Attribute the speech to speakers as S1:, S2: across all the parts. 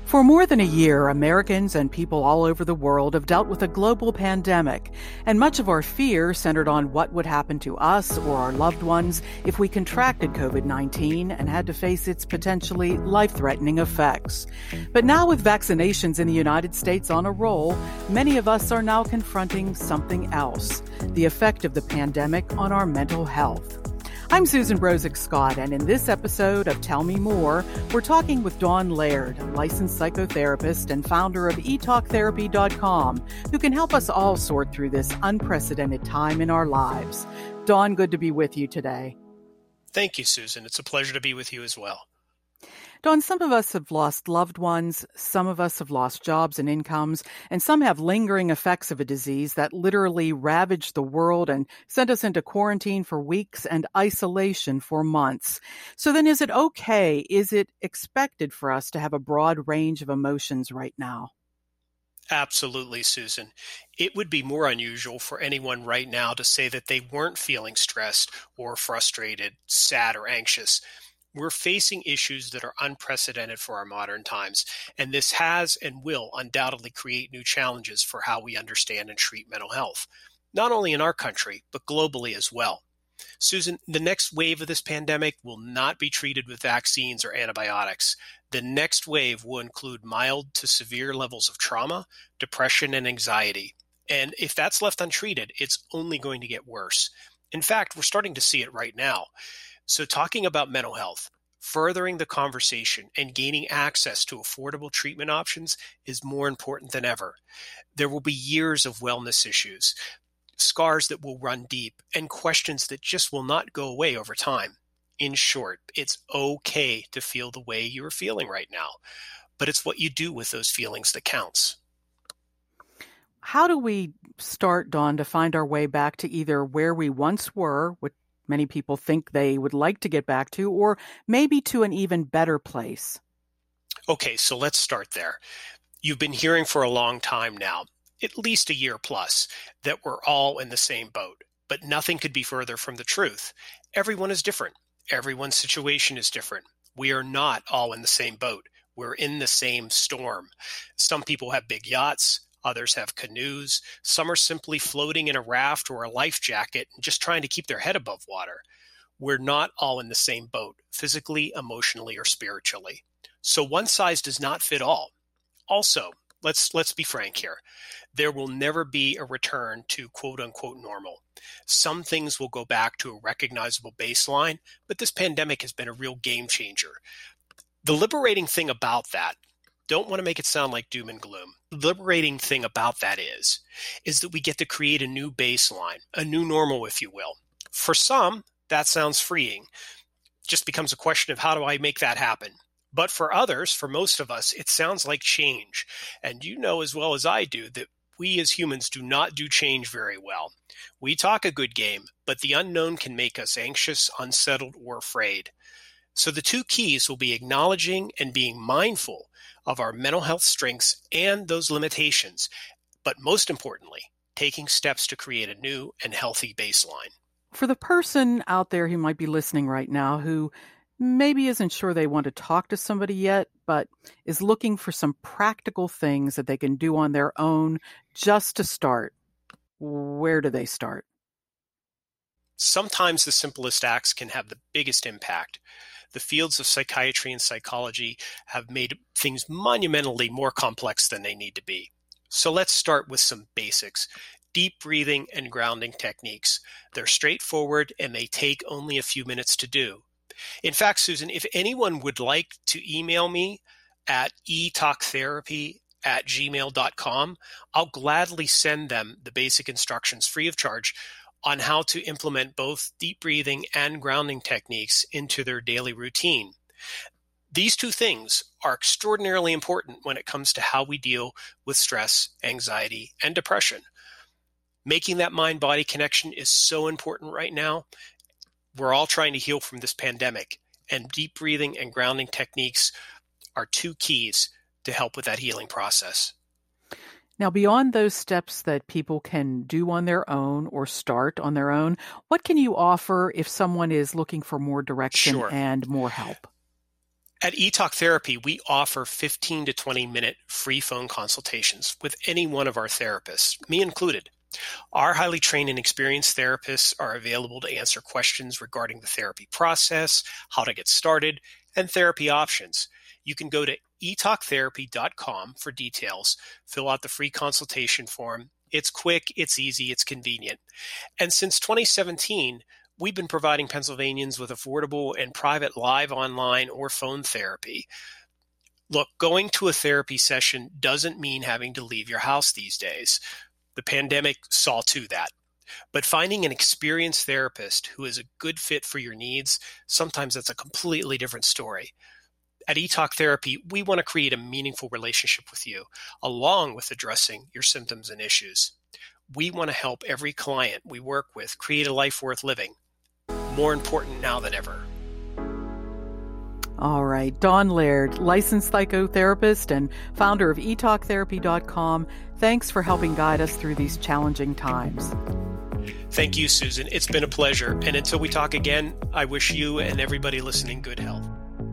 S1: For more than a year, Americans and people all over the world have dealt with a global pandemic, and much of our fear centered on what would happen to us or our loved ones if we contracted COVID-19 and had to face its potentially life-threatening effects. But now with vaccinations in the United States on a roll, many of us are now confronting something else, the effect of the pandemic on our mental health. I'm Susan Brozek-Scott, and in this episode of Tell Me More, we're talking with Dawn Laird, a licensed psychotherapist and founder of eTalkTherapy.com, who can help us all sort through this unprecedented time in our lives. Dawn, good to be with you today.
S2: Thank you, Susan. It's a pleasure to be with you as well.
S1: Dawn, some of us have lost loved ones, some of us have lost jobs and incomes, and some have lingering effects of a disease that literally ravaged the world and sent us into quarantine for weeks and isolation for months. So then is it expected for us to have a broad range of emotions right now?
S2: Absolutely, Susan. It would be more unusual for anyone right now to say that they weren't feeling stressed or frustrated, sad or anxious. We're facing issues that are unprecedented for our modern times, and this has and will undoubtedly create new challenges for how we understand and treat mental health, not only in our country, but globally as well. Susan, the next wave of this pandemic will not be treated with vaccines or antibiotics. The next wave will include mild to severe levels of trauma, depression, and anxiety. And if that's left untreated, it's only going to get worse. In fact, we're starting to see it right now. So talking about mental health, furthering the conversation, and gaining access to affordable treatment options is more important than ever. There will be years of wellness issues, scars that will run deep, and questions that just will not go away over time. In short, it's okay to feel the way you're feeling right now, but it's what you do with those feelings that counts.
S1: How do we start, Dawn, to find our way back to either where we once were, which many people think they would like to get back to, or maybe to an even better place?
S2: Okay, so let's start there. You've been hearing for a long time now, at least a year plus, that we're all in the same boat, but nothing could be further from the truth. Everyone is different. Everyone's situation is different. We are not all in the same boat. We're in the same storm. Some people have big yachts. Others have canoes. Some are simply floating in a raft or a life jacket and just trying to keep their head above water. We're not all in the same boat, physically, emotionally, or spiritually. So one size does not fit all. Also, let's be frank here. There will never be a return to quote-unquote normal. Some things will go back to a recognizable baseline, but this pandemic has been a real game changer. The liberating thing about that, don't want to make it sound like doom and gloom. The liberating thing about that is that we get to create a new baseline, a new normal, if you will. For some, that sounds freeing. Just becomes a question of how do I make that happen? But for others, for most of us, it sounds like change. And you know as well as I do that we as humans do not do change very well. We talk a good game, but the unknown can make us anxious, unsettled, or afraid. So the two keys will be acknowledging and being mindful of our mental health strengths and those limitations, but most importantly, taking steps to create a new and healthy baseline.
S1: For the person out there who might be listening right now who maybe isn't sure they want to talk to somebody yet, but is looking for some practical things that they can do on their own just to start, where do they start?
S2: Sometimes the simplest acts can have the biggest impact. The fields of psychiatry and psychology have made things monumentally more complex than they need to be. So let's start with some basics. Deep breathing and grounding techniques. They're straightforward and they take only a few minutes to do. In fact, Susan, if anyone would like to email me at etalktherapy@gmail.com, I'll gladly send them the basic instructions free of charge on how to implement both deep breathing and grounding techniques into their daily routine. These two things are extraordinarily important when it comes to how we deal with stress, anxiety, and depression. Making that mind-body connection is so important right now. We're all trying to heal from this pandemic, and deep breathing and grounding techniques are two keys to help with that healing process.
S1: Now, beyond those steps that people can do on their own or start on their own, what can you offer if someone is looking for more direction
S2: Sure.
S1: and more help?
S2: At eTalk Therapy, we offer 15 to 20-minute free phone consultations with any one of our therapists, me included. Our highly trained and experienced therapists are available to answer questions regarding the therapy process, how to get started, and therapy options. You can go to etalktherapy.com for details, fill out the free consultation form. It's quick, it's easy, it's convenient. And since 2017, we've been providing Pennsylvanians with affordable and private live online or phone therapy. Look, going to a therapy session doesn't mean having to leave your house these days. The pandemic saw to that. But finding an experienced therapist who is a good fit for your needs, sometimes that's a completely different story. At eTalk Therapy, we want to create a meaningful relationship with you, along with addressing your symptoms and issues. We want to help every client we work with create a life worth living. More important now than ever.
S1: All right. Don Laird, licensed psychotherapist and founder of etalktherapy.com. Thanks for helping guide us through these challenging times.
S2: Thank you, Susan. It's been a pleasure. And until we talk again, I wish you and everybody listening good health.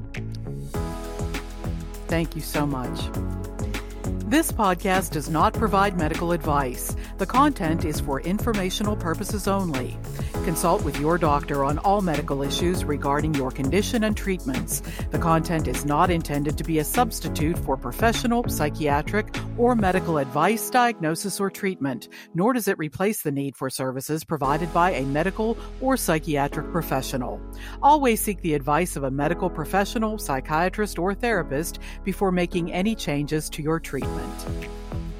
S1: Thank you so much. This podcast does not provide medical advice. The content is for informational purposes only. Consult with your doctor on all medical issues regarding your condition and treatments. The content is not intended to be a substitute for professional, psychiatric, or medical advice, diagnosis, or treatment, nor does it replace the need for services provided by a medical or psychiatric professional. Always seek the advice of a medical professional, psychiatrist, or therapist before making any changes to your treatment.